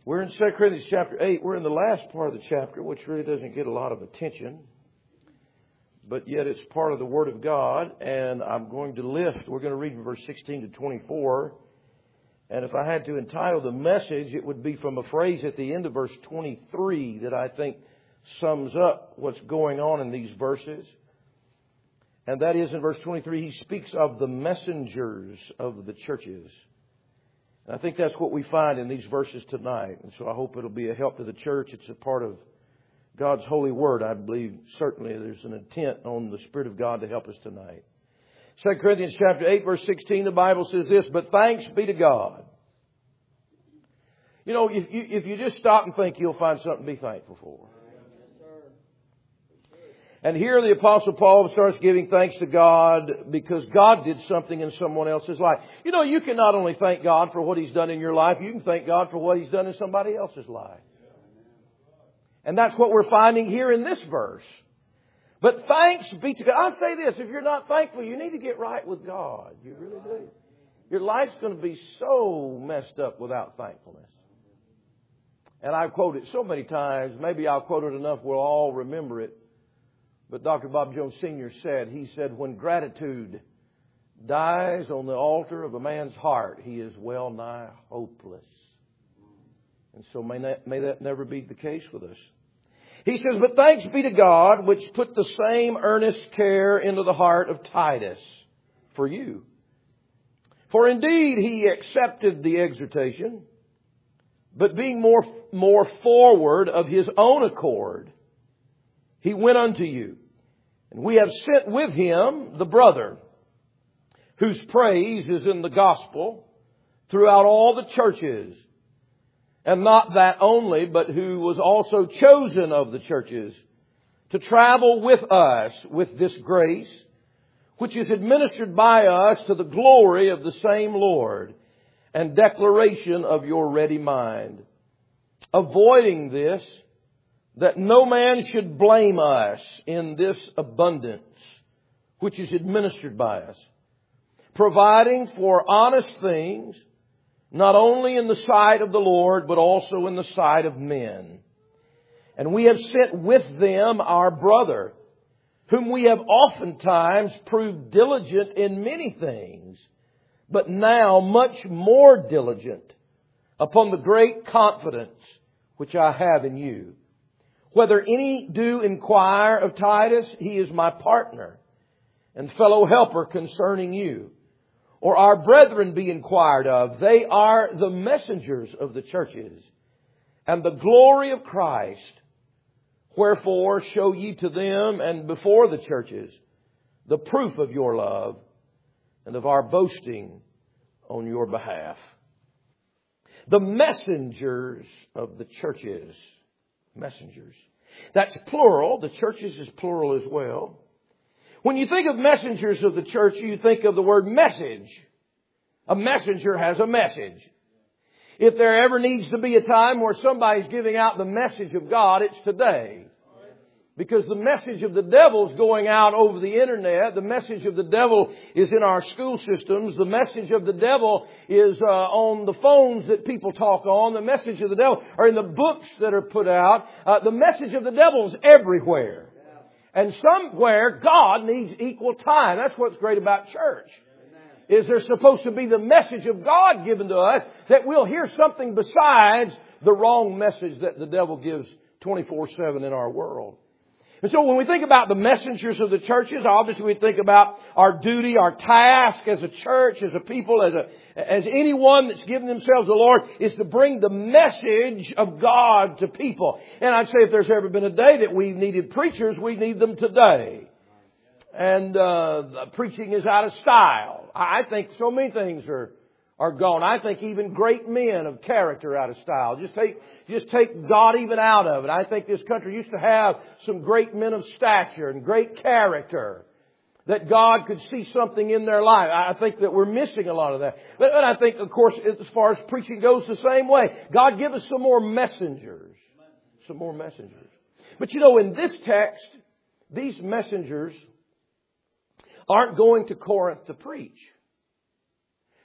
We're in 2 Corinthians chapter 8. We're in the last part of the chapter, which really doesn't get a lot of attention. But yet it's part of the Word of God. And I'm going to we're going to read from verse 16 to 24. And if I had to entitle the message, it would be from a phrase at the end of verse 23 that I think sums up what's going on in these verses. And that is in verse 23, he speaks of the messengers of the churches. And I think that's what we find in these verses tonight. And so I hope it'll be a help to the church. It's a part of God's holy word. I believe certainly there's an intent on the Spirit of God to help us tonight. 2 Corinthians chapter 8, verse 16, the Bible says this, "But thanks be to God." You know, if you just stop and think, you'll find something to be thankful for. And here the Apostle Paul starts giving thanks to God because God did something in someone else's life. You know, you can not only thank God for what He's done in your life, you can thank God for what He's done in somebody else's life. And that's what we're finding here in this verse. But thanks be to God. I say this, if you're not thankful, you need to get right with God. You really do. Your life's going to be so messed up without thankfulness. And I've quoted it so many times, maybe I'll quote it enough we'll all remember it. But Dr. Bob Jones Sr. said, when gratitude dies on the altar of a man's heart, he is well nigh hopeless. And so may that never be the case with us. He says, "But thanks be to God, which put the same earnest care into the heart of Titus for you. For indeed he accepted the exhortation, but being more forward of his own accord, he went unto you. And we have sent with him the brother, whose praise is in the gospel throughout all the churches. And not that only, but who was also chosen of the churches to travel with us with this grace, which is administered by us to the glory of the same Lord and declaration of your ready mind. Avoiding this, that no man should blame us in this abundance, which is administered by us, providing for honest things, not only in the sight of the Lord, but also in the sight of men. And we have sent with them our brother, whom we have oftentimes proved diligent in many things, but now much more diligent upon the great confidence which I have in you. Whether any do inquire of Titus, he is my partner and fellow helper concerning you. Or our brethren be inquired of, they are the messengers of the churches and the glory of Christ. Wherefore show ye to them and before the churches the proof of your love and of our boasting on your behalf." The messengers of the churches. Messengers. That's plural. The churches is plural as well. When you think of messengers of the church, you think of the word message. A messenger has a message. If there ever needs to be a time where somebody's giving out the message of God, it's today. Because the message of the devil is going out over the internet. The message of the devil is in our school systems. The message of the devil is on the phones that people talk on. The message of the devil are in the books that are put out. The message of the devil is everywhere. And somewhere God needs equal time. That's what's great about church. Is there's supposed to be the message of God given to us that we'll hear something besides the wrong message that the devil gives 24/7 in our world. And so when we think about the messengers of the churches, obviously we think about our duty, our task as a church, as a people, as anyone that's given themselves to the Lord, is to bring the message of God to people. And I'd say if there's ever been a day that we've needed preachers, we need them today. And preaching is out of style. I think so many things are gone. I think even great men of character out of style. Just take God even out of it. I think this country used to have some great men of stature and great character that God could see something in their life. I think that we're missing a lot of that. But I think, of course, as far as preaching goes, the same way. God, give us some more messengers. Some more messengers. But you know, in this text, these messengers aren't going to Corinth to preach.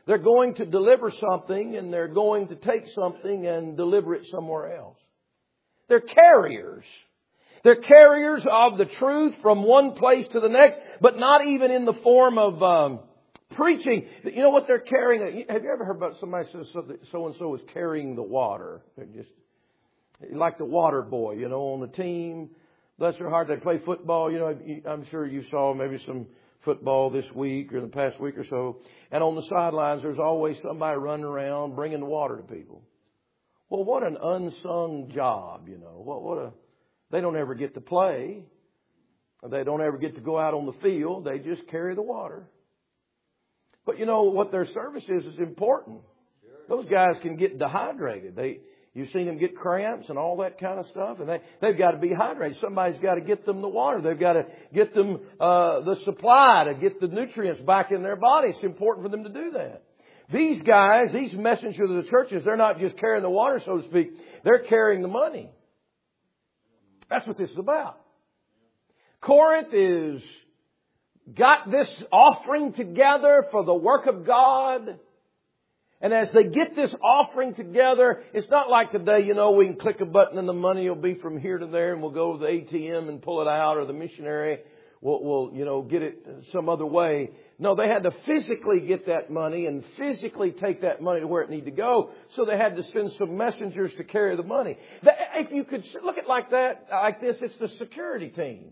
They're going to deliver something and they're going to take something and deliver it somewhere else. They're carriers. They're carriers of the truth from one place to the next, but not even in the form of preaching. You know what they're carrying? Have you ever heard about somebody says so-and-so is carrying the water? They're just like the water boy, on the team. Bless their heart, they play football. I'm sure you saw maybe some football this week or the past week or so. And on the sidelines, there's always somebody running around bringing the water to people. Well, what an unsung job, they don't ever get to play. They don't ever get to go out on the field. They just carry the water. But what their service is important. Those guys can get dehydrated. You've seen them get cramps and all that kind of stuff. And they've got to be hydrated. Somebody's got to get them the water. They've got to get them the supply to get the nutrients back in their body. It's important for them to do that. These guys, these messengers of the churches, they're not just carrying the water, so to speak. They're carrying the money. That's what this is about. Corinth is got this offering together for the work of God. And as they get this offering together, it's not like today, we can click a button and the money will be from here to there and we'll go to the ATM and pull it out, or the missionary will get it some other way. No, they had to physically get that money and physically take that money to where it needed to go. So they had to send some messengers to carry the money. If you could look at it like this, it's the security team.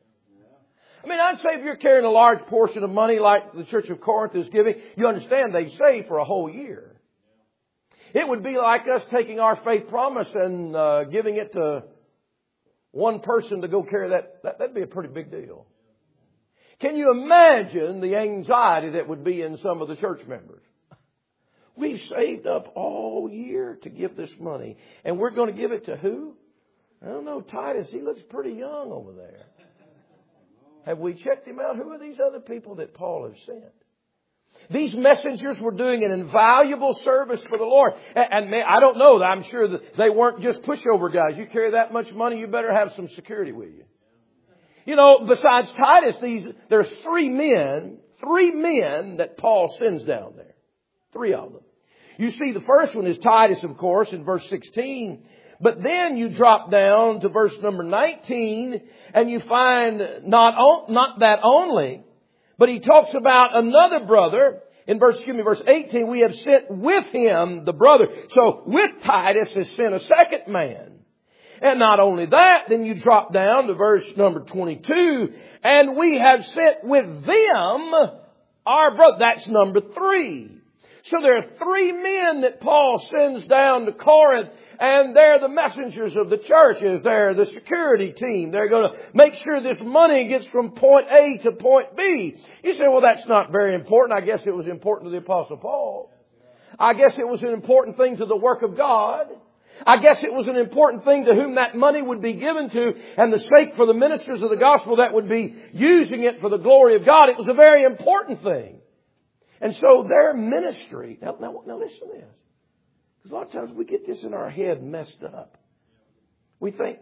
I'd say if you're carrying a large portion of money like the Church of Corinth is giving, you understand they save for a whole year. It would be like us taking our faith promise and giving it to one person to go carry that. That'd be a pretty big deal. Can you imagine the anxiety that would be in some of the church members? We've saved up all year to give this money. And we're going to give it to who? I don't know, Titus. He looks pretty young over there. Have we checked him out? Who are these other people that Paul has sent? These messengers were doing an invaluable service for the Lord. And I don't know. I'm sure that they weren't just pushover guys. You carry that much money, you better have some security with you. Besides Titus, there's three men that Paul sends down there. 3 of them. You see, the first one is Titus, of course, in verse 16. But then you drop down to verse number 19 and you find not that only, but he talks about another brother. In verse 18, we have sent with him the brother. So with Titus is sent a second man. And not only that, then you drop down to verse number 22, and we have sent with them our brother. That's number 3. So there are 3 men that Paul sends down to Corinth, and they're the messengers of the churches. They're the security team. They're going to make sure this money gets from point A to point B. You say, well, that's not very important. I guess it was important to the Apostle Paul. I guess it was an important thing to the work of God. I guess it was an important thing to whom that money would be given to, and the sake for the ministers of the gospel that would be using it for the glory of God. It was a very important thing. And so their ministry, now listen to this. Because a lot of times we get this in our head messed up. We think,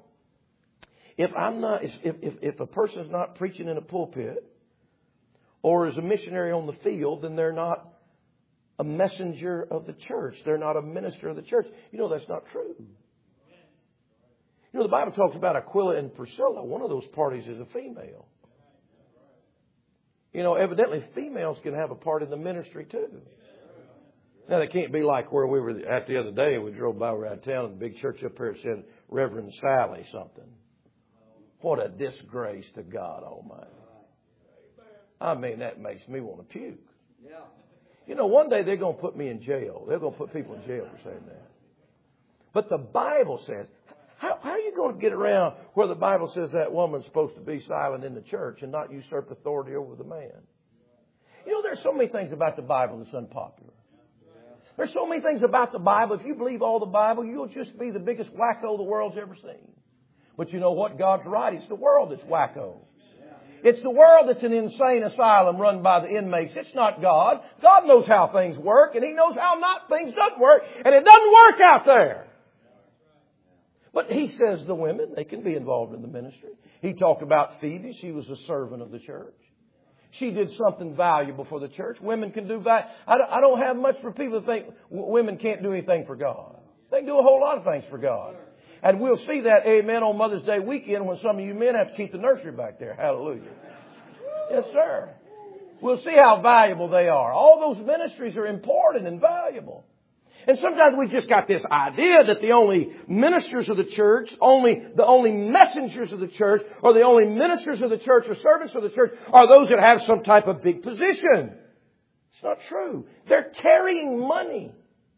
if a person's not preaching in a pulpit or is a missionary on the field, then they're not a messenger of the church. They're not a minister of the church. That's not true. The Bible talks about Aquila and Priscilla. One of those parties is a female. Evidently females can have a part in the ministry too. Now, they can't be like where we were at the other day. We drove by around town and the big church up here said Reverend Sally something. What a disgrace to God Almighty. That makes me want to puke. One day they're going to put me in jail. They're going to put people in jail for saying that. But the Bible says, how are you going to get around where the Bible says that woman's supposed to be silent in the church and not usurp authority over the man? There's so many things about the Bible that's unpopular. There's so many things about the Bible. If you believe all the Bible, you'll just be the biggest wacko the world's ever seen. But you know what? God's right. It's the world that's wacko. It's the world that's an insane asylum run by the inmates. It's not God. God knows how things work, and He knows how things don't work, and it doesn't work out there. But He says the women, they can be involved in the ministry. He talked about Phoebe. She was a servant of the church. she did something valuable for the church. Women can do that. I don't have much for people to think women can't do anything for God. They can do a whole lot of things for God. And we'll see that, amen, on Mother's Day weekend when some of you men have to keep the nursery back there. Hallelujah. Yes, sir. We'll see how valuable they are. All those ministries are important and valuable. And sometimes we've just got this idea that the only ministers of the church, the only messengers of the church, or the only ministers of the church or servants of the church are those that have some type of big position. It's not true. They're carrying money.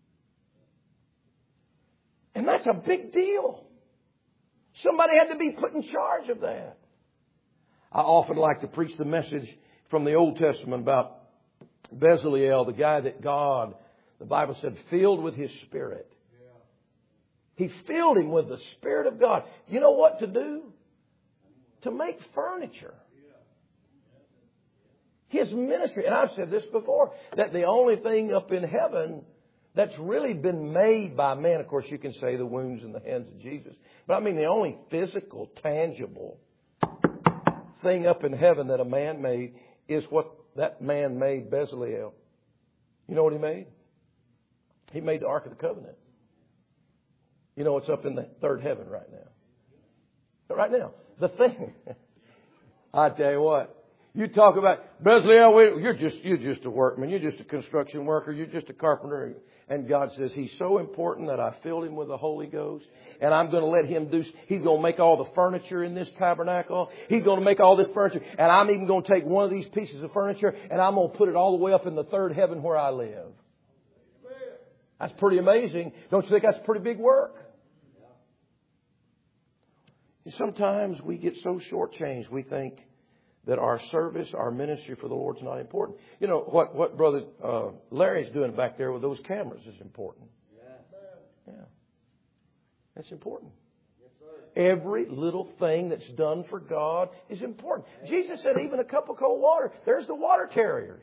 And that's a big deal. Somebody had to be put in charge of that. I often like to preach the message from the Old Testament about Bezaleel, the guy that God, the Bible said, filled with His Spirit. He filled him with the Spirit of God. You know what to do? To make furniture. His ministry, and I've said this before, that the only thing up in heaven that's really been made by man, of course you can say the wounds in the hands of Jesus, but I mean the only physical, tangible thing up in heaven that a man made is what that man made, Bezaleel. You know what he made? He made the Ark of the Covenant. You know, it's up in the third heaven right now. Right now. The thing, I tell you what, you talk about, Bezaleel, you're just a workman. You're just a construction worker. You're just a carpenter. And God says, He's so important that I filled him with the Holy Ghost. And I'm going to let him He's going to make all the furniture in this tabernacle. He's going to make all this furniture. And I'm even going to take one of these pieces of furniture and I'm going to put it all the way up in the third heaven where I live. That's pretty amazing. Don't you think that's pretty big work? And sometimes we get so shortchanged. We think that our service, our ministry for the Lord is not important. You know, what Brother Larry's doing back there with those cameras is important. Yeah. That's important. Every little thing that's done for God is important. Jesus said even a cup of cold water, there's the water carriers.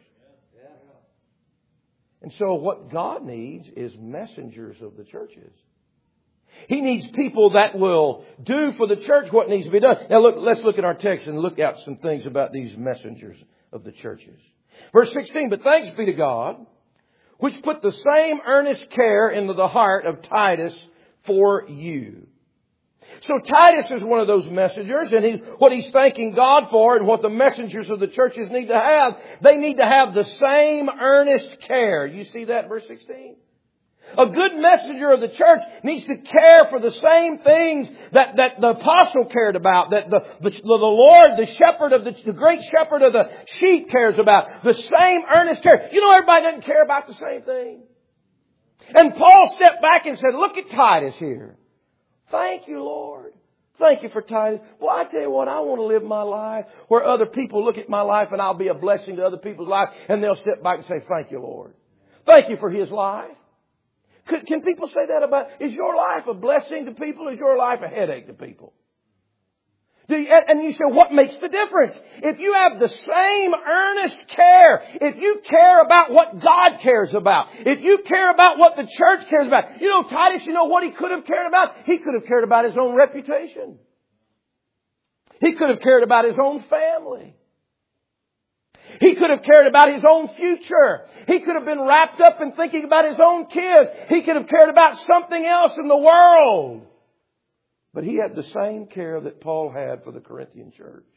And so what God needs is messengers of the churches. He needs people that will do for the church what needs to be done. Now let's look at our text and look at some things about these messengers of the churches. Verse 16, but thanks be to God, which put the same earnest care into the heart of Titus for you. So Titus is one of those messengers, and what he's thanking God for and what the messengers of the churches need to have, they need to have the same earnest care. You see that in verse 16? A good messenger of the church needs to care for the same things that the apostle cared about, that the Lord, the shepherd of the great shepherd of the sheep cares about. The same earnest care. You know, everybody doesn't care about the same thing. And Paul stepped back and said, look at Titus here. Thank you, Lord. Thank you for Titus. Well, I tell you what, I want to live my life where other people look at my life and I'll be a blessing to other people's life and they'll step back and say, thank you, Lord. Thank you for his life. Can people say that about, is your life a blessing to people? Is your life a headache to people? And you say, what makes the difference? If you have the same earnest care, if you care about what God cares about, if you care about what the church cares about, you know, Titus, you know what he could have cared about? He could have cared about his own reputation. He could have cared about his own family. He could have cared about his own future. He could have been wrapped up in thinking about his own kids. He could have cared about something else in the world. But he had the same care that Paul had for the Corinthian church.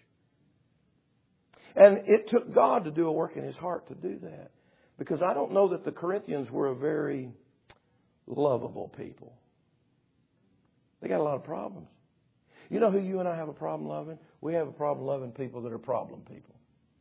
And it took God to do a work in his heart to do that. Because I don't know that the Corinthians were a very lovable people. They got a lot of problems. You know who you and I have a problem loving? We have a problem loving people that are problem people.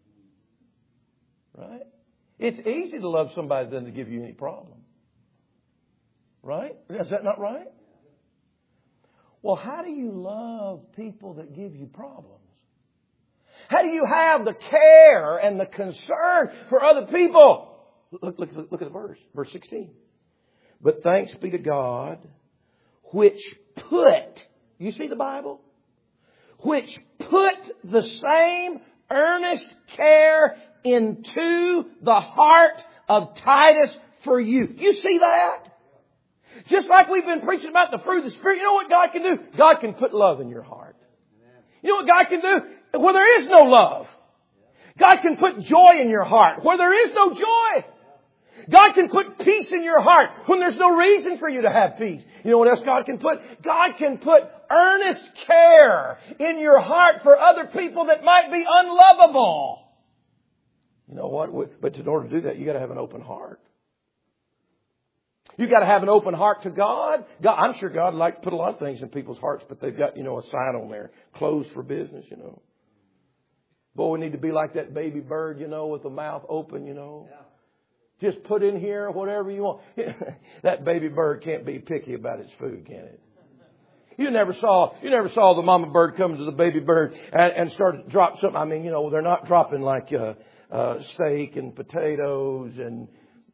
Right? It's easy to love somebody that doesn't give you any problem. Right? Is that not right? Well, how do you love people that give you problems? How do you have the care and the concern for other people? Look at the verse. Verse 16. But thanks be to God, which put, you see the Bible? Which put the same earnest care into the heart of Titus for you. You see that? Just like we've been preaching about the fruit of the Spirit, you know what God can do? God can put love in your heart. You know what God can do? Where there is no love, God can put joy in your heart where there is no joy. God can put peace in your heart when there's no reason for you to have peace. You know what else God can put? God can put earnest care in your heart for other people that might be unlovable. You know what? But in order to do that, you got to have an open heart. You got to have an open heart to God. I'm sure God would like to put a lot of things in people's hearts, but they've got, a sign on there, closed for business, Boy, we need to be like that baby bird, with the mouth open, Yeah. Just put in here whatever you want. That baby bird can't be picky about its food, can it? You never saw the mama bird come to the baby bird and start to drop something. I mean, they're not dropping like steak and potatoes and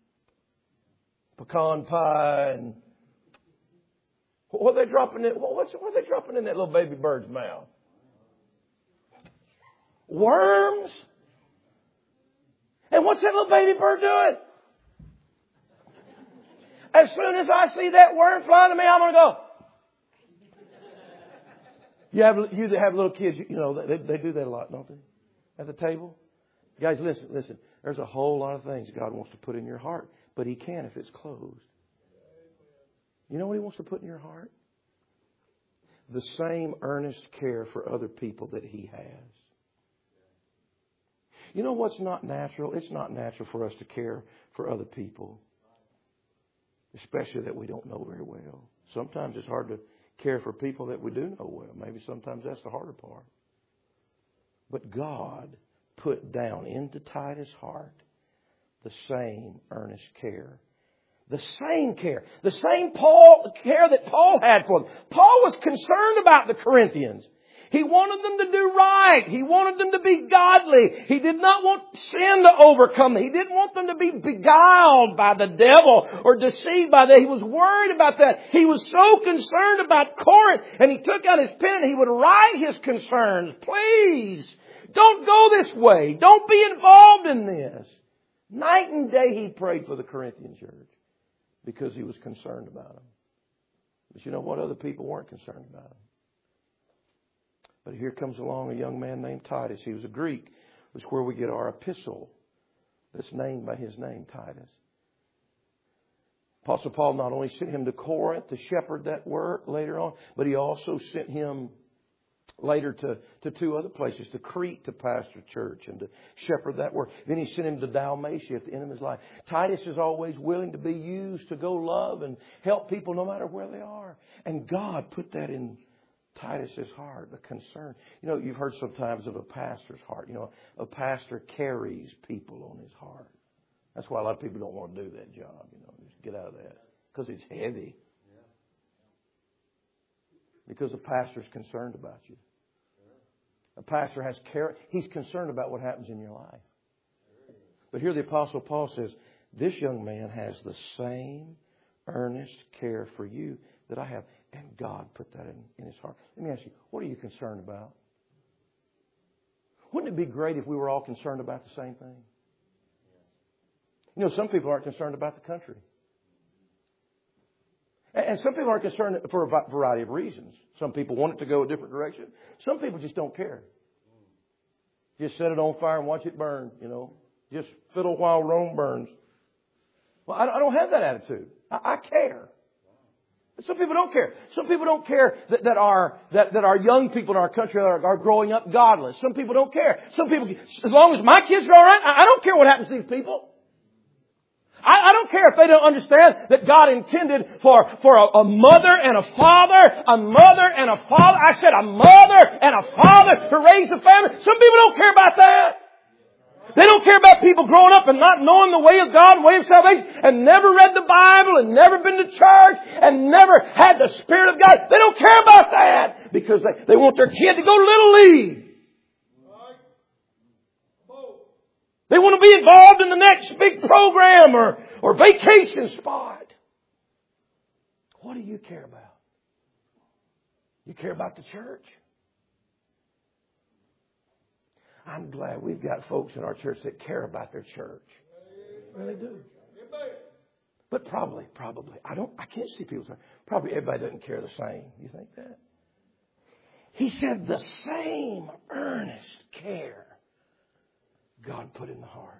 pecan pie and what are they dropping in? What are they dropping in that little baby bird's mouth? Worms? And what's that little baby bird doing? As soon as I see that worm flying to me, I'm going to go. You that have little kids, they do that a lot, don't they? At the table. Guys, listen. There's a whole lot of things God wants to put in your heart, but He can if it's closed. You know what He wants to put in your heart? The same earnest care for other people that He has. You know what's not natural? It's not natural for us to care for other people, especially that we don't know very well. Sometimes it's hard to care for people that we do know well. Maybe sometimes that's the harder part. But God put down into Titus' heart the same earnest care. The same care. The same care that Paul had for them. Paul was concerned about the Corinthians. He wanted them to do right. He wanted them to be godly. He did not want sin to overcome them. He didn't want them to be beguiled by the devil or deceived by that. He was worried about that. He was so concerned about Corinth, and he took out his pen and he would write his concerns. Please, don't go this way. Don't be involved in this. Night and day he prayed for the Corinthian church because he was concerned about them. But you know what? Other people weren't concerned about them. But here comes along a young man named Titus. He was a Greek. That's where we get our epistle that's named by his name, Titus. Apostle Paul not only sent him to Corinth to shepherd that work later on, but he also sent him later to two other places, to Crete to pastor church and to shepherd that work. Then he sent him to Dalmatia at the end of his life. Titus is always willing to be used to go love and help people no matter where they are. And God put that in Titus's heart, the concern. You've heard sometimes of a pastor's heart. A pastor carries people on his heart. That's why a lot of people don't want to do that job. Just get out of that. Because it's heavy. Because a pastor's concerned about you. A pastor has care. He's concerned about what happens in your life. But here the Apostle Paul says, this young man has the same earnest care for you that I have. And God put that in his heart. Let me ask you, what are you concerned about? Wouldn't it be great if we were all concerned about the same thing? Some people aren't concerned about the country. And some people aren't concerned for a variety of reasons. Some people want it to go a different direction. Some people just don't care. Just set it on fire and watch it burn, Just fiddle while Rome burns. Well, I don't have that attitude. I care. Some people don't care. Some people don't care that our young people in our country are growing up godless. Some people don't care. Some people, as long as my kids are all right, I don't care what happens to these people. I don't care if they don't understand that God intended for a mother and a father, I said a mother and a father to raise a family. Some people don't care about that. They don't care about people growing up and not knowing the way of God, the way of salvation, and never read the Bible and never been to church and never had the Spirit of God. They don't care about that because they want their kid to go to Little League. They want to be involved in the next big program or vacation spot. What do you care about? You care about the church? I'm glad we've got folks in our church that care about their church. Really do. But probably, I can't see people saying, probably everybody doesn't care the same. You think that? He said the same earnest care God put in the heart.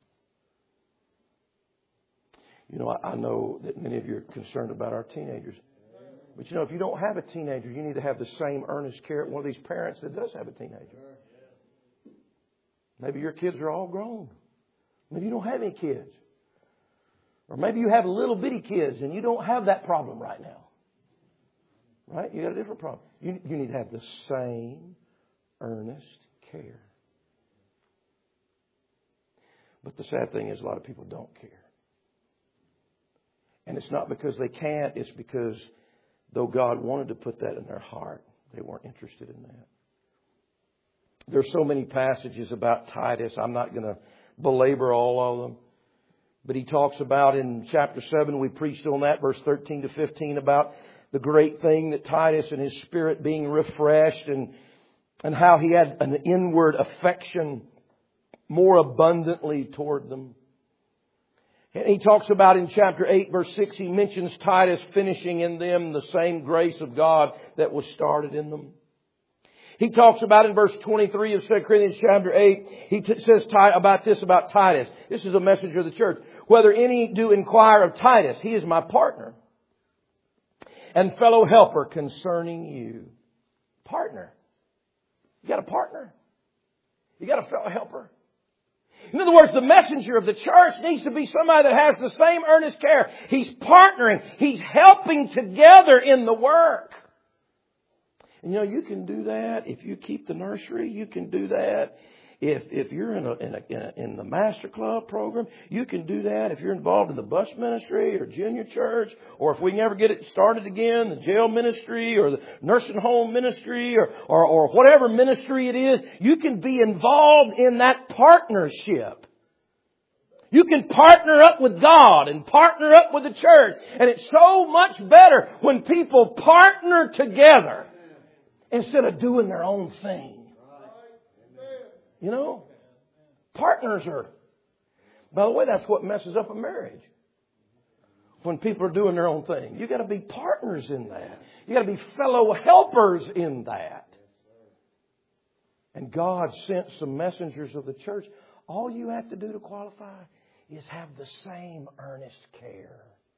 You know, I know that many of you are concerned about our teenagers. But you know, if you don't have a teenager, you need to have the same earnest care at one of these parents that does have a teenager. Maybe your kids are all grown. Maybe you don't have any kids. Or maybe you have little bitty kids and you don't have that problem right now. Right? You got a different problem. You need to have the same earnest care. But the sad thing is a lot of people don't care. And it's not because they can't. It's because though God wanted to put that in their heart, they weren't interested in that. There's so many passages about Titus. I'm not going to belabor all of them. But he talks about in chapter 7, we preached on that, verse 13 to 15, about the great thing that Titus and his spirit being refreshed and how he had an inward affection more abundantly toward them. And he talks about in chapter 8, verse 6, he mentions Titus finishing in them the same grace of God that was started in them. He talks about in verse 23 of 2 Corinthians chapter 8, he says about this about Titus. This is a messenger of the church. Whether any do inquire of Titus, he is my partner and fellow helper concerning you. Partner. You got a partner? You got a fellow helper? In other words, the messenger of the church needs to be somebody that has the same earnest care. He's partnering. He's helping together in the work. And you know, you can do that if you keep the nursery. You can do that if you're in the Master Club program. You can do that if you're involved in the bus ministry or junior church, or if we can ever get it started again, the jail ministry or the nursing home ministry or whatever ministry it is. You can be involved in that partnership. You can partner up with God and partner up with the church. And it's so much better when people partner together instead of doing their own thing. You know, partners are, by the way, that's what messes up a marriage. When people are doing their own thing. You got to be partners in that. You got to be fellow helpers in that. And God sent some messengers of the church. All you have to do to qualify is have the same earnest care.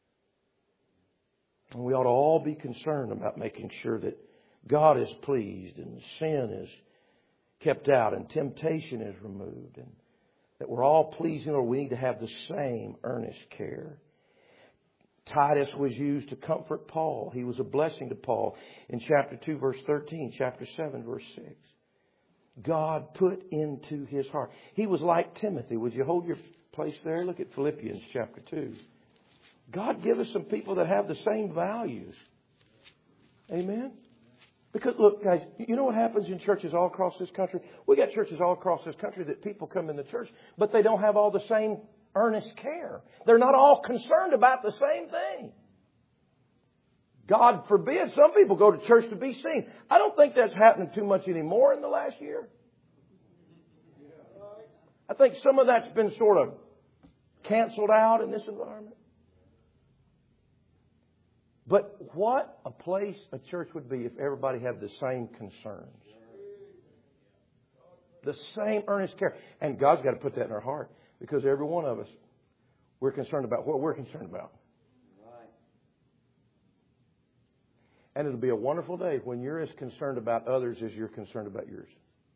And we ought to all be concerned about making sure that God is pleased and sin is kept out and temptation is removed, and that we're all pleasing, or we need to have the same earnest care. Titus was used to comfort Paul. He was a blessing to Paul in chapter 2, verse 13, chapter 7, verse 6. God put into his heart. He was like Timothy. Would you hold your place there? Look at Philippians chapter 2. God give us some people that have the same values. Amen? Because, look, guys, you know what happens in churches all across this country? We got churches all across this country that people come in the church, but they don't have all the same earnest care. They're not all concerned about the same thing. God forbid some people go to church to be seen. I don't think that's happening too much anymore in the last year. I think some of that's been sort of canceled out in this environment. But what a place a church would be if everybody had the same concerns. The same earnest care. And God's got to put that in our heart. Because every one of us, we're concerned about what we're concerned about. And it'll be a wonderful day when you're as concerned about others as you're concerned about yours.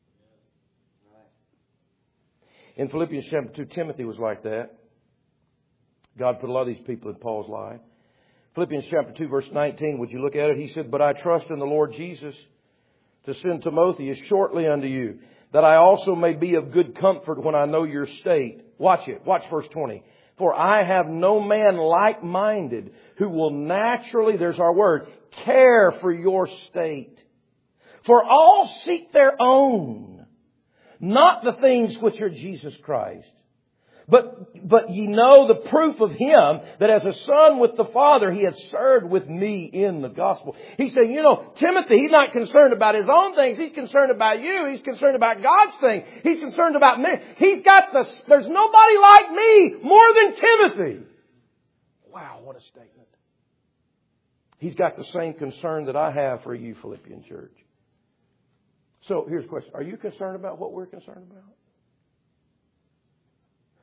In Philippians chapter 2, Timothy was like that. God put a lot of these people in Paul's life. Philippians chapter 2, verse 19, would you look at it? He said, "But I trust in the Lord Jesus to send Timotheus shortly unto you, that I also may be of good comfort when I know your state." Watch it. Watch verse 20. "For I have no man like-minded who will naturally," there's our word, "care for your state. For all seek their own, not the things which are Jesus Christ. But ye know the proof of him, that as a son with the Father, he hath served with me in the gospel." He's saying, you know, Timothy, he's not concerned about his own things. He's concerned about you. He's concerned about God's thing. He's concerned about me. There's nobody like me more than Timothy. Wow, what a statement. He's got the same concern that I have for you, Philippian church. So here's the question. Are you concerned about what we're concerned about?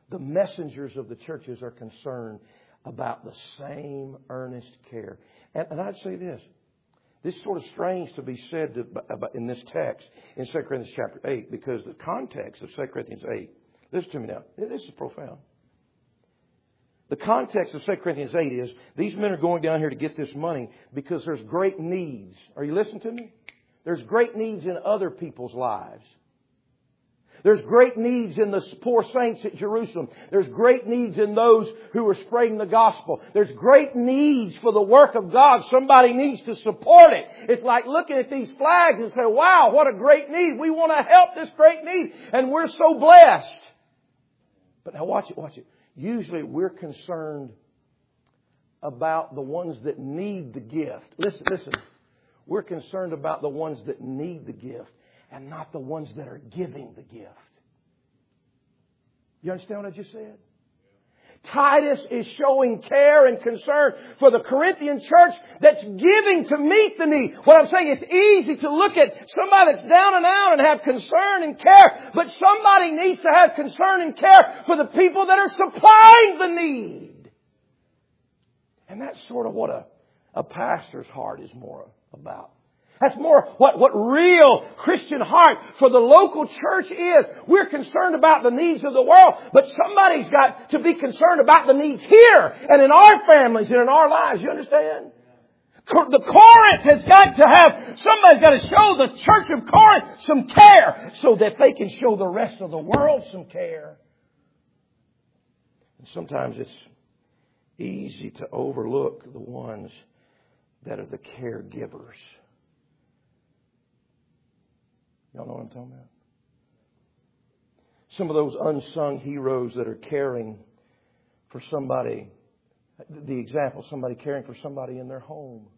The messengers of the churches are concerned about the same earnest care. And I'd say this. This is sort of strange to be said in this text in 2 Corinthians chapter 8, because the context of 2 Corinthians 8, listen to me now, this is profound. The context of 2 Corinthians 8 is these men are going down here to get this money because there's great needs. Are you listening to me? There's great needs in other people's lives. There's great needs in the poor saints at Jerusalem. There's great needs in those who are spreading the gospel. There's great needs for the work of God. Somebody needs to support it. It's like looking at these flags and saying, wow, what a great need. We want to help this great need. And we're so blessed. But now watch it. Usually we're concerned about the ones that need the gift. Listen. We're concerned about the ones that need the gift and not the ones that are giving the gift. You understand what I just said? Titus is showing care and concern for the Corinthian church that's giving to meet the need. What I'm saying, it's easy to look at somebody that's down and out and have concern and care, but somebody needs to have concern and care for the people that are supplying the need. And that's sort of what a pastor's heart is more about. That's more what real Christian heart for the local church is. We're concerned about the needs of the world, but somebody's got to be concerned about the needs here and in our families and in our lives. You understand? The Corinth has got to have, somebody's got to show the church of Corinth some care so that they can show the rest of the world some care. And sometimes it's easy to overlook the ones that are the caregivers. Y'all know what I'm talking about? Some of those unsung heroes that are caring for somebody. The example, somebody caring for somebody in their home.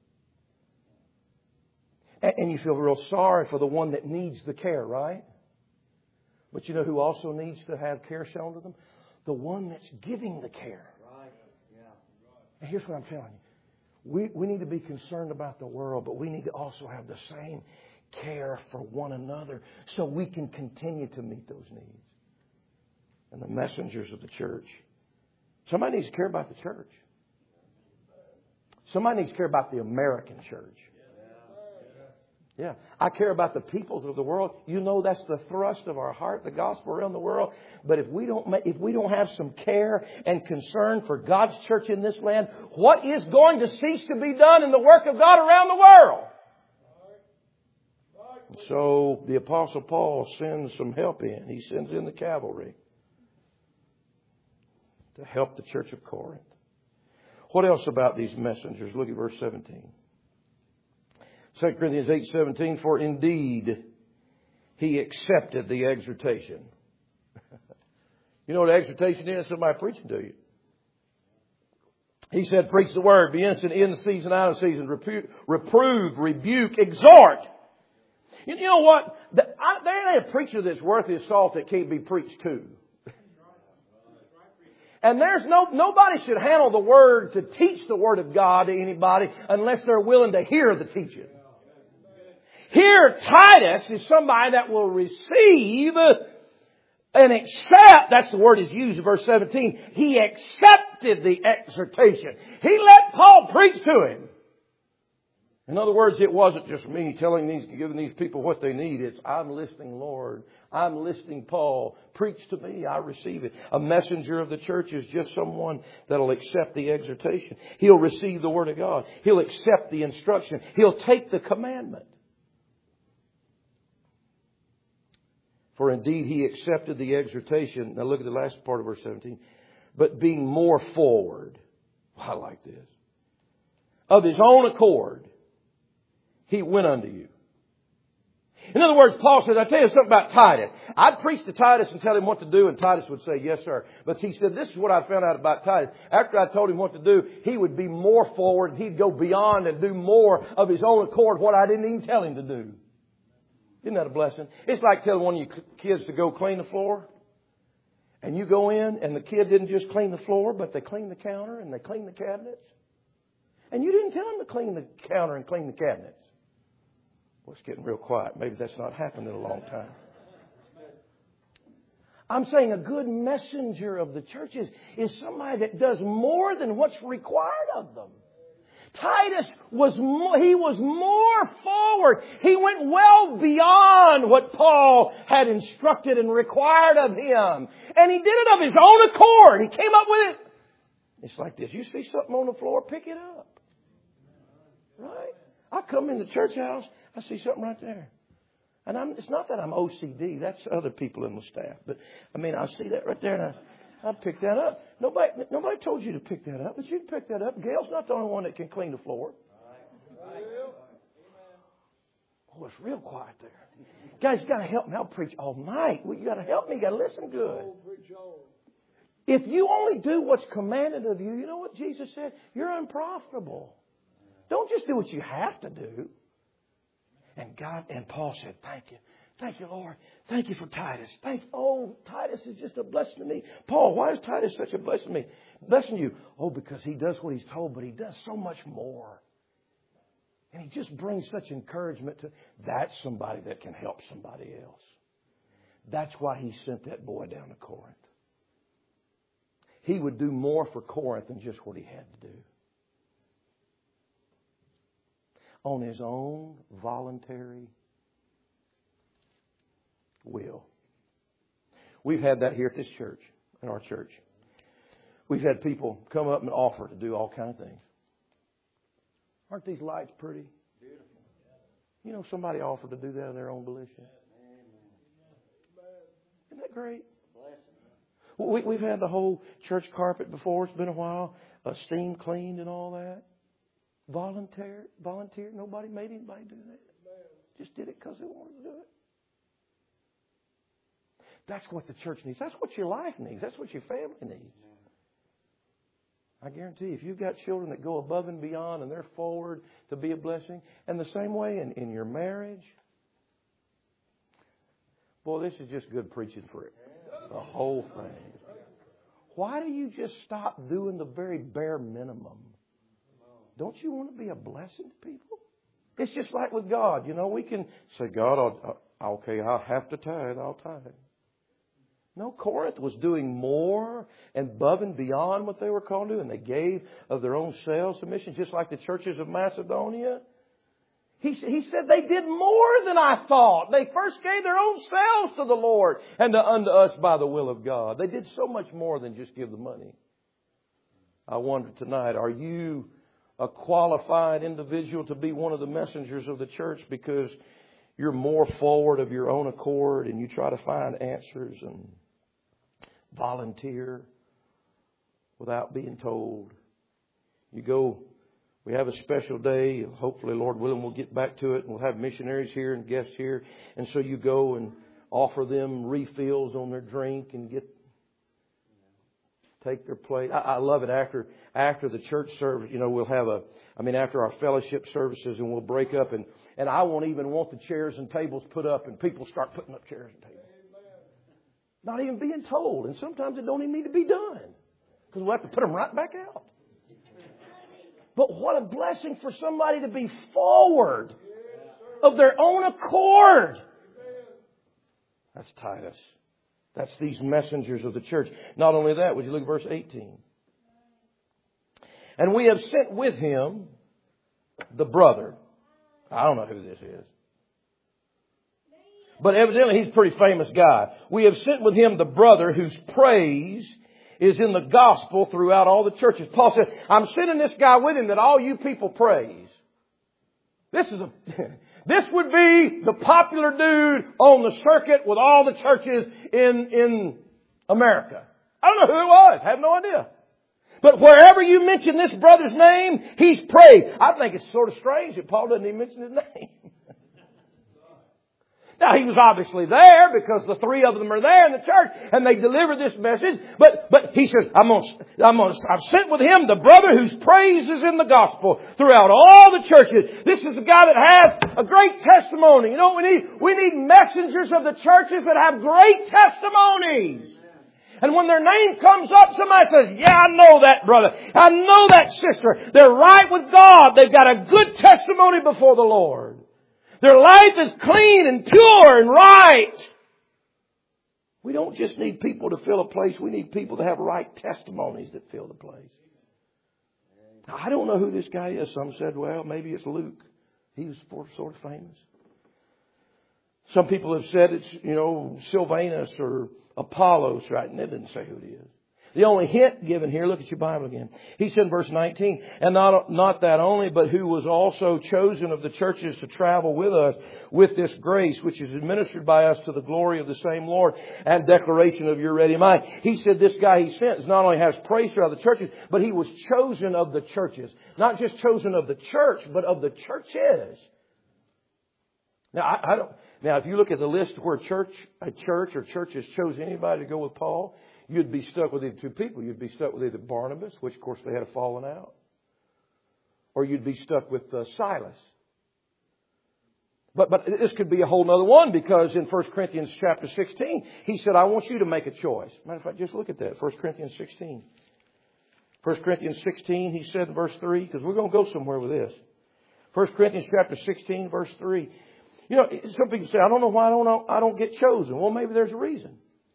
And you feel real sorry for the one that needs the care, right? But you know who also needs to have care shown to them? The one that's giving the care. Right. Yeah. And here's what I'm telling you. We need to be concerned about the world, but we need to also have the same care for one another so we can continue to meet those needs. And the messengers of the church. Somebody needs to care about the church. Somebody needs to care about the American church. Yeah. I care about the peoples of the world. You know that's the thrust of our heart, the gospel around the world. But if we don't have some care and concern for God's church in this land, what is going to cease to be done in the work of God around the world? So the Apostle Paul sends some help in. He sends in the cavalry to help the church of Corinth. What else about these messengers? Look at verse 17. 2 Corinthians 8:17, for indeed he accepted the exhortation. You know what exhortation is? Somebody preaching to you. He said, preach the word, be instant in the season, out of season, reprove, rebuke, exhort. You know what? There ain't a preacher that's worth his salt that can't be preached to. And there's nobody should handle the word to teach the word of God to anybody unless they're willing to hear the teaching. Here, Titus is somebody that will receive and accept. That's the word is used in verse 17. He accepted the exhortation. He let Paul preach to him. In other words, it wasn't just me giving these people what they need. It's I'm listening, Lord. I'm listening, Paul. Preach to me. I receive it. A messenger of the church is just someone that'll accept the exhortation. He'll receive the word of God. He'll accept the instruction. He'll take the commandment. For indeed he accepted the exhortation. Now look at the last part of verse 17. But being more forward. I like this. Of his own accord. He went unto you. In other words, Paul says, I tell you something about Titus. I'd preach to Titus and tell him what to do, and Titus would say, yes, sir. But he said, this is what I found out about Titus. After I told him what to do, he would be more forward. He'd go beyond and do more of his own accord what I didn't even tell him to do. Isn't that a blessing? It's like telling one of your kids to go clean the floor. And you go in, and the kid didn't just clean the floor, but they clean the counter and they clean the cabinets. And you didn't tell them to clean the counter and clean the cabinets. Well, it's getting real quiet. Maybe that's not happened in a long time. I'm saying a good messenger of the churches is somebody that does more than what's required of them. Titus was more forward. He went well beyond what Paul had instructed and required of him. And he did it of his own accord. He came up with it. It's like this. You see something on the floor, pick it up. Right? I come in the church house, I see something right there. And it's not that I'm OCD. That's other people in the staff. But, I see that right there and I pick that up. Nobody told you to pick that up, but you can pick that up. Gail's not the only one that can clean the floor. Oh, it's real quiet there. Guys, you got to help me. I'll preach all night. You got to help me. You got to listen good. If you only do what's commanded of you, you know what Jesus said? You're unprofitable. Don't just do what you have to do. And Paul said, thank you. Thank you, Lord. Thank you for Titus. Titus is just a blessing to me. Paul, why is Titus such a blessing to me? Blessing you. Oh, because he does what he's told, but he does so much more. And he just brings such encouragement to, that's somebody that can help somebody else. That's why he sent that boy down to Corinth. He would do more for Corinth than just what he had to do. On his own voluntary will. We've had that here at this church, at our church. We've had people come up and offer to do all kinds of things. Aren't these lights pretty? Beautiful. You know, somebody offered to do that of their own volition. Isn't that great? We've had the whole church carpet before. It's been a while. Steam cleaned and all that. Volunteer. Nobody made anybody do that. Just did it because they wanted to do it. That's what the church needs. That's what your life needs. That's what your family needs. I guarantee you, if you've got children that go above and beyond and they're forward to be a blessing, and the same way in your marriage, boy, this is just good preaching for it. The whole thing. Why do you just stop doing the very bare minimum? Don't you want to be a blessing to people? It's just like with God. You know, we can say, God, I'll have to tithe. I'll tithe. No, Corinth was doing more and above and beyond what they were called to, and they gave of their own selves to mission, just like the churches of Macedonia. He said they did more than I thought. They first gave their own selves to the Lord and unto us by the will of God. They did so much more than just give the money. I wonder tonight, are you a qualified individual to be one of the messengers of the church because you're more forward of your own accord and you try to find answers and volunteer without being told? You go, we have a special day. Hopefully, Lord willing, we'll get back to it and we'll have missionaries here and guests here. And so you go and offer them refills on their drink and take their plate. I love it after the church service. You know, we'll have after our fellowship services, and we'll break up, and I won't even want the chairs and tables put up, and people start putting up chairs and tables. Not even being told, and sometimes it don't even need to be done because we'll have to put them right back out. But what a blessing for somebody to be forward of their own accord. That's Titus. That's these messengers of the church. Not only that, would you look at verse 18? And we have sent with him the brother. I don't know who this is. But evidently he's a pretty famous guy. We have sent with him the brother whose praise is in the gospel throughout all the churches. Paul said, I'm sending this guy with him that all you people praise. This would be the popular dude on the circuit with all the churches in America. I don't know who it was. I have no idea. But wherever you mention this brother's name, he's praised. I think it's sort of strange that Paul doesn't even mention his name. Now, he was obviously there because the three of them are there in the church and they deliver this message. But he says, I've sent with him the brother whose praise is in the gospel throughout all the churches. This is a guy that has a great testimony. You know what we need? We need messengers of the churches that have great testimonies. And when their name comes up, somebody says, yeah, I know that brother. I know that sister. They're right with God. They've got a good testimony before the Lord. Their life is clean and pure and right. We don't just need people to fill a place. We need people to have right testimonies that fill the place. Now, I don't know who this guy is. Some said, well, maybe it's Luke. He was sort of famous. Some people have said it's, Silvanus or Apollos, right? And it didn't say who it is. The only hint given here, look at your Bible again. He said in verse 19, and not that only, but who was also chosen of the churches to travel with us with this grace, which is administered by us to the glory of the same Lord and declaration of your ready mind. He said this guy he sent not only has praise throughout the churches, but he was chosen of the churches. Not just chosen of the church, but of the churches. Now, Now, if you look at the list where a church or churches chose anybody to go with Paul, you'd be stuck with either two people. You'd be stuck with either Barnabas, which of course they had a falling out, or you'd be stuck with Silas. But this could be a whole other one, because in 1 Corinthians chapter 16, he said, I want you to make a choice. Matter of fact, just look at that. 1 Corinthians 16. 1 Corinthians 16, he said in verse 3, because we're going to go somewhere with this. 1 Corinthians chapter 16, verse 3. Some people say, I don't know why I don't get chosen. Well, maybe there's a reason.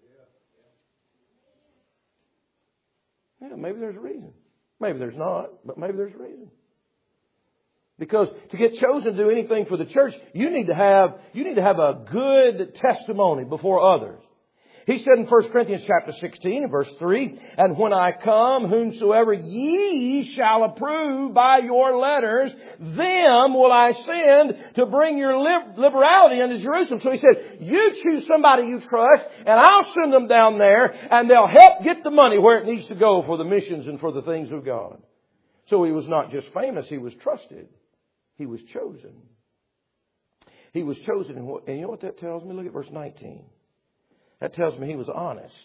Yeah, maybe there's a reason. Maybe there's not, but maybe there's a reason. Because to get chosen to do anything for the church, you need to have a good testimony before others. He said in 1 Corinthians chapter 16, verse 3, and when I come, whomsoever ye shall approve by your letters, them will I send to bring your liberality unto Jerusalem. So he said, you choose somebody you trust, and I'll send them down there, and they'll help get the money where it needs to go for the missions and for the things of God. So he was not just famous, he was trusted. He was chosen. He was chosen. And you know what that tells me? Look at verse 19. That tells me he was honest.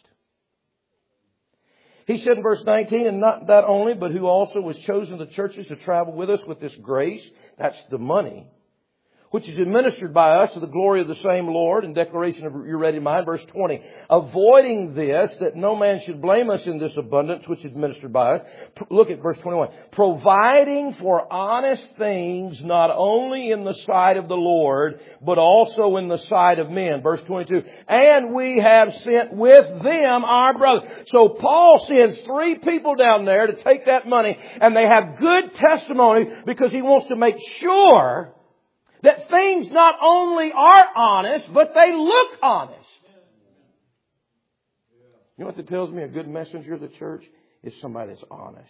He said in verse 19, and not that only, but who also was chosen the churches to travel with us with this grace. That's the money. Which is administered by us to the glory of the same Lord and declaration of your ready mind. Verse 20. Avoiding this, that no man should blame us in this abundance which is administered by us. Look at verse 21. Providing for honest things, not only in the sight of the Lord, but also in the sight of men. Verse 22. And we have sent with them our brothers. So Paul sends 3 people down there to take that money, and they have good testimony because he wants to make sure that things not only are honest, but they look honest. You know what that tells me? A good messenger of the church is somebody that's honest.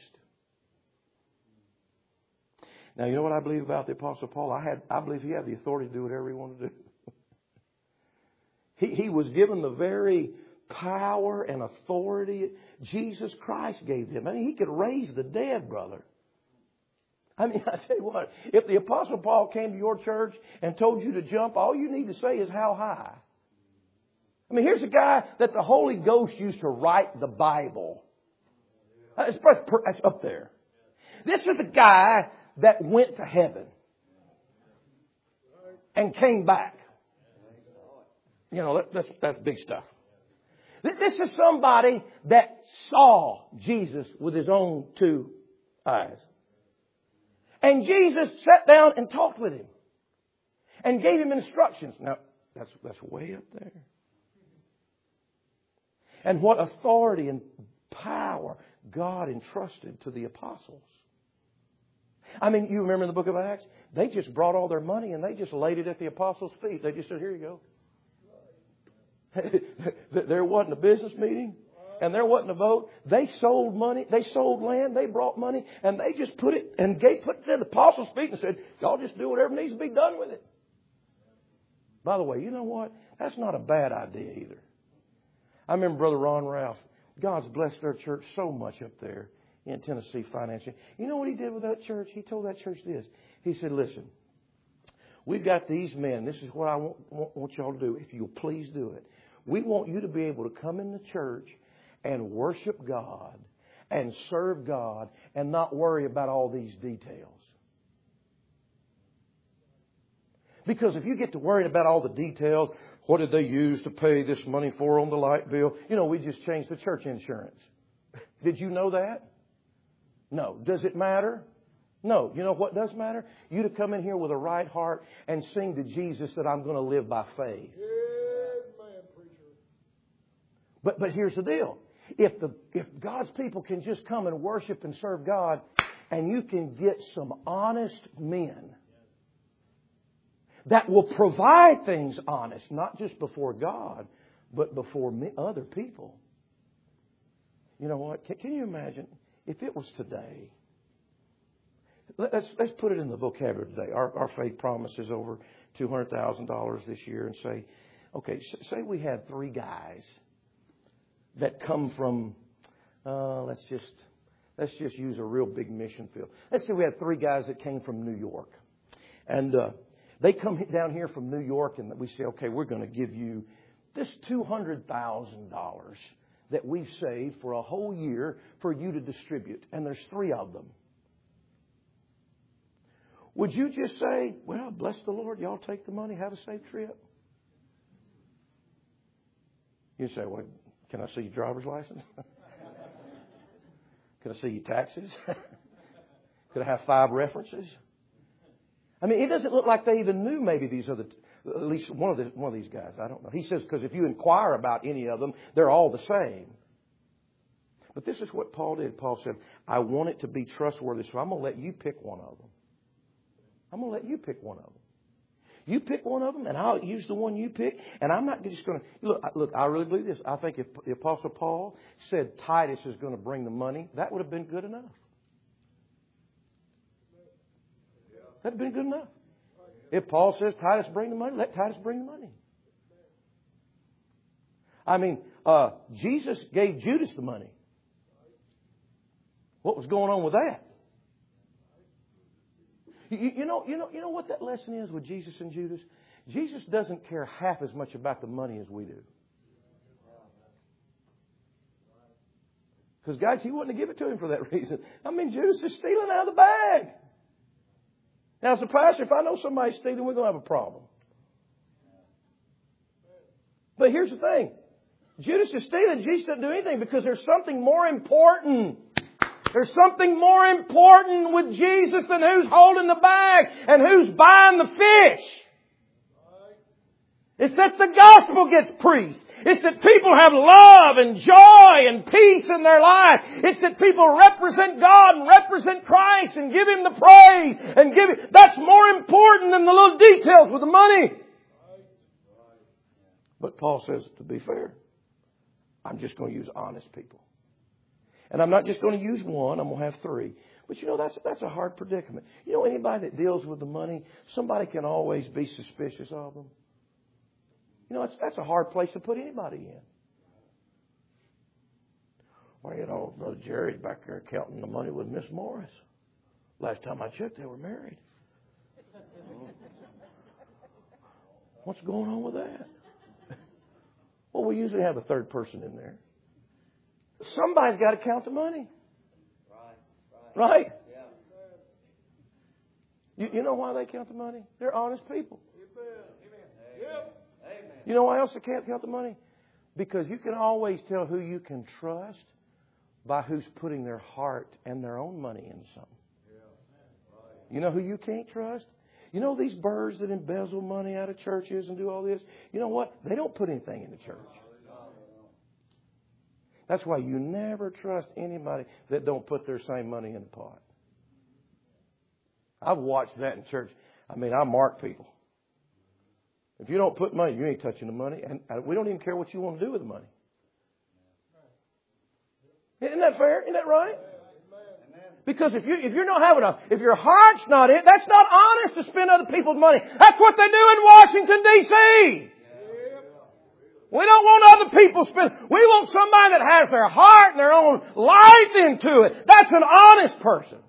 Now, you know what I believe about the Apostle Paul? I believe he had the authority to do whatever he wanted to do. He was given the very power and authority Jesus Christ gave him. I mean, he could raise the dead, brother. I mean, I tell you what, if the Apostle Paul came to your church and told you to jump, all you need to say is how high. I mean, here's a guy that the Holy Ghost used to write the Bible. That's up there. This is the guy that went to heaven and came back. That's big stuff. This is somebody that saw Jesus with his own 2 eyes. And Jesus sat down and talked with him and gave him instructions. Now, that's way up there. And what authority and power God entrusted to the apostles. I mean, you remember in the book of Acts, they just brought all their money and they just laid it at the apostles' feet. They just said, here you go. There wasn't a business meeting. And there wasn't a vote. They sold money. They sold land. They brought money. And they just put it at the apostles' feet and said, y'all just do whatever needs to be done with it. By the way, you know what? That's not a bad idea either. I remember Brother Ron Ralph. God's blessed their church so much up there in Tennessee financially. You know what he did with that church? He told that church this. He said, listen, we've got these men. This is what I want y'all to do. If you'll please do it. We want you to be able to come in the church and worship God and serve God and not worry about all these details. Because if you get to worrying about all the details, what did they use to pay this money for on the light bill? We just changed the church insurance. Did you know that? No. Does it matter? No. You know what does matter? You to come in here with a right heart and sing to Jesus that I'm going to live by faith. But here's the deal. If God's people can just come and worship and serve God, and you can get some honest men that will provide things honest, not just before God, but before other people. You know what? Can you imagine if it was today? Let's put it in the vocabulary today. Our faith promise is over $200,000 this year, and say we had 3 guys that come from, let's just use a real big mission field. Let's say we had 3 guys that came from New York. And they come down here from New York, and we say, okay, we're going to give you this $200,000 that we've saved for a whole year for you to distribute. And there's 3 of them. Would you just say, well, bless the Lord, y'all take the money, have a safe trip? You say, well, can I see your driver's license? Can I see your taxes? Could I have 5 references? I mean, it doesn't look like they even knew maybe these other, at least one of these guys. I don't know. He says, because if you inquire about any of them, they're all the same. But this is what Paul did. Paul said, I want it to be trustworthy, so I'm going to let you pick one of them. I'm going to let you pick one of them. You pick one of them, and I'll use the one you pick. And I'm not just going to... Look, I really believe this. I think if the Apostle Paul said Titus is going to bring the money, that would have been good enough. That would have been good enough. If Paul says Titus bring the money, let Titus bring the money. I mean, Jesus gave Judas the money. What was going on with that? You know what that lesson is with Jesus and Judas? Jesus doesn't care half as much about the money as we do. Because, guys, He wouldn't have given it to him for that reason. I mean, Judas is stealing out of the bag. Now, as a pastor, if I know somebody's stealing, we're going to have a problem. But here's the thing. Judas is stealing. Jesus doesn't do anything because there's something more important. There's something more important with Jesus than who's holding the bag and who's buying the fish. It's that the gospel gets preached. It's that people have love and joy and peace in their life. It's that people represent God and represent Christ and give Him the praise and give it. That's more important than the little details with the money. But Paul says, to be fair, I'm just going to use honest people. And I'm not just going to use one. I'm going to have 3. But you know, that's a hard predicament. You know, anybody that deals with the money, somebody can always be suspicious of them. You know, that's a hard place to put anybody in. Well, you know, Brother Jerry's back there counting the money with Miss Morris. Last time I checked, they were married. What's going on with that? Well, we usually have a 3rd person in there. Somebody's got to count the money. Right? You know why they count the money? They're honest people. You know why else they can't count the money? Because you can always tell who you can trust by who's putting their heart and their own money in something. You know who you can't trust? You know these birds that embezzle money out of churches and do all this? You know what? They don't put anything in the church. That's why you never trust anybody that don't put their same money in the pot. I've watched that in church. I mean, I mark people. If you don't put money, you ain't touching the money. And we don't even care what you want to do with the money. Isn't that fair? Isn't that right? Because if you're not having if your heart's not in, that's not honest to spend other people's money. That's what they do in Washington, D.C. We don't want other people spend. We want somebody that has their heart and their own life into it. That's an honest person.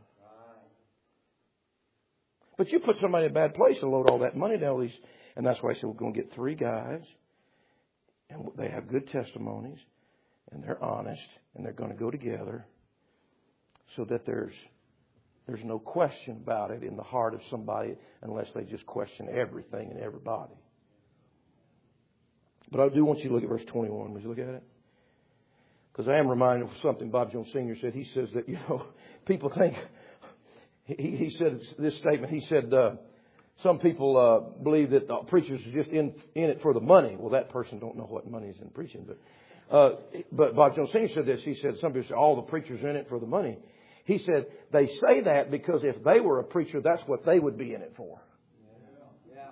But you put somebody in a bad place and load all that money down these, and that's why I said we're going to get 3 guys, and they have good testimonies, and they're honest, and they're going to go together, so that there's no question about it in the heart of somebody, unless they just question everything and everybody. But I do want you to look at verse 21. Would you look at it? Because I am reminded of something Bob Jones Sr. said. He says that, people think, he said this statement. He said, some people believe that the preachers are just in it for the money. Well, that person don't know what money is in preaching. But But Bob Jones Sr. said this. He said, some people say, all the preachers are in it for the money. He said, they say that because if they were a preacher, that's what they would be in it for. Yeah.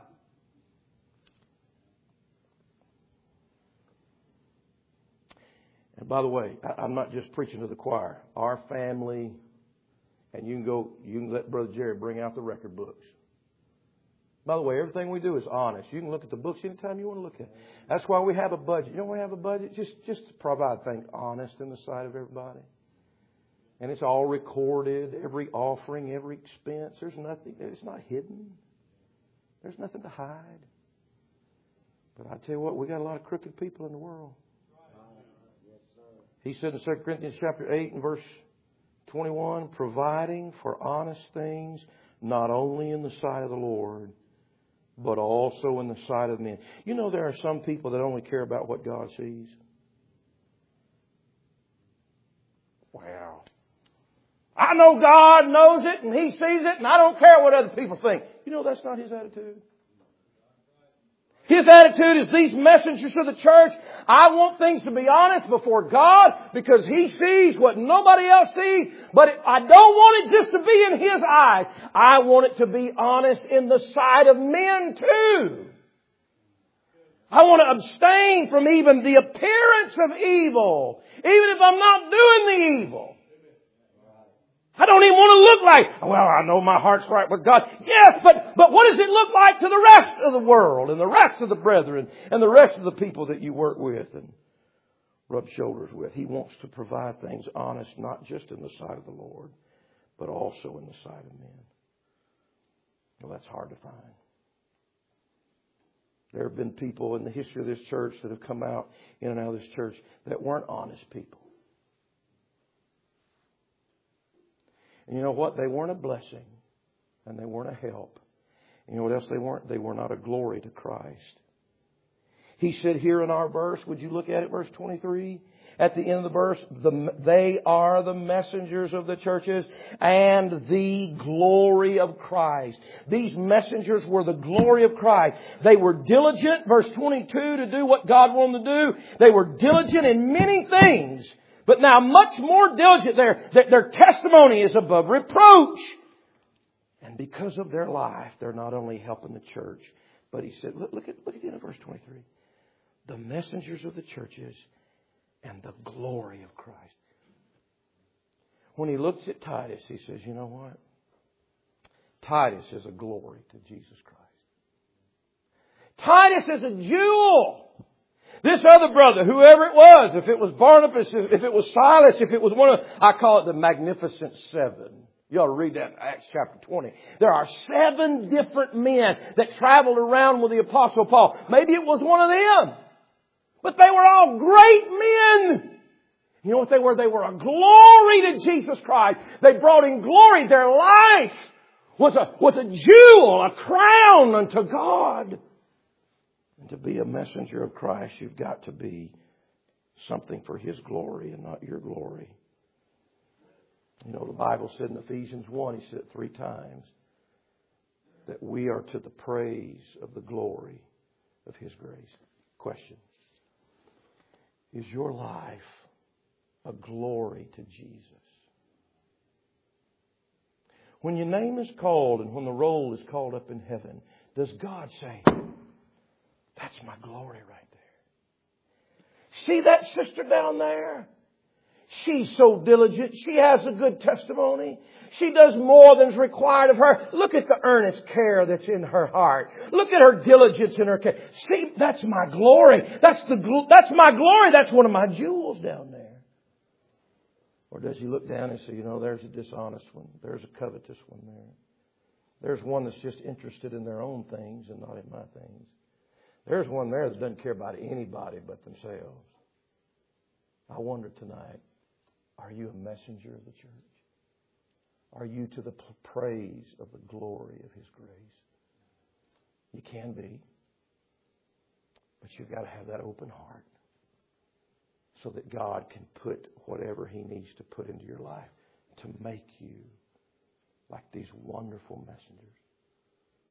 And by the way, I'm not just preaching to the choir. Our family, and you can let Brother Jerry bring out the record books. By the way, everything we do is honest. You can look at the books anytime you want to look at it. That's why we have a budget. You know why we have a budget? Just to provide things honest in the sight of everybody. And it's all recorded, every offering, every expense. There's nothing, it's not hidden. There's nothing to hide. But I tell you what, we got a lot of crooked people in the world. He said in 2 Corinthians chapter 8 and verse 21, providing for honest things, not only in the sight of the Lord, but also in the sight of men. You know, there are some people that only care about what God sees. Wow. I know God knows it and He sees it and I don't care what other people think. You know, that's not His attitude. His attitude is these messengers of the church, I want things to be honest before God because He sees what nobody else sees. But I don't want it just to be in His eyes. I want it to be honest in the sight of men too. I want to abstain from even the appearance of evil, even if I'm not doing the evil. I don't even want to look like, well, I know my heart's right with God. Yes, but what does it look like to the rest of the world and the rest of the brethren and the rest of the people that you work with and rub shoulders with? He wants to provide things honest, not just in the sight of the Lord, but also in the sight of men. Well, that's hard to find. There have been people in the history of this church that have come out in and out of this church that weren't honest people. And you know what? They weren't a blessing. And they weren't a help. And you know what else they weren't? They were not a glory to Christ. He said here in our verse, would you look at it, verse 23? At the end of the verse, they are the messengers of the churches and the glory of Christ. These messengers were the glory of Christ. They were diligent, verse 22, to do what God wanted to do. They were diligent in many things. But now much more diligent. Their testimony is above reproach. And because of their life, they're not only helping the church, but he said, look at the end of verse 23. The messengers of the churches and the glory of Christ. When he looks at Titus, he says, you know what? Titus is a glory to Jesus Christ. Titus is a jewel. This other brother, whoever it was, if it was Barnabas, if it was Silas, if it was one of, I call it the Magnificent Seven. You ought to read that in Acts chapter 20. There are 7 different men that traveled around with the Apostle Paul. Maybe it was one of them. But they were all great men. You know what they were? They were a glory to Jesus Christ. They brought in glory. Their life was a jewel, a crown unto God. And to be a messenger of Christ, you've got to be something for His glory and not your glory. You know, the Bible said in Ephesians 1, he said it 3 times, that we are to the praise of the glory of His grace. Question. Is your life a glory to Jesus? When your name is called and when the roll is called up in heaven, does God say, that's my glory right there? See that sister down there? She's so diligent. She has a good testimony. She does more than is required of her. Look at the earnest care that's in her heart. Look at her diligence in her care. See, that's my glory. That's my glory. That's one of my jewels down there. Or does he look down and say, you know, there's a dishonest one. There's a covetous one there. There's one that's just interested in their own things and not in my things. There's one there that doesn't care about anybody but themselves. I wonder tonight, are you a messenger of the church? Are you to the praise of the glory of His grace? You can be. But you've got to have that open heart so that God can put whatever He needs to put into your life to make you like these wonderful messengers.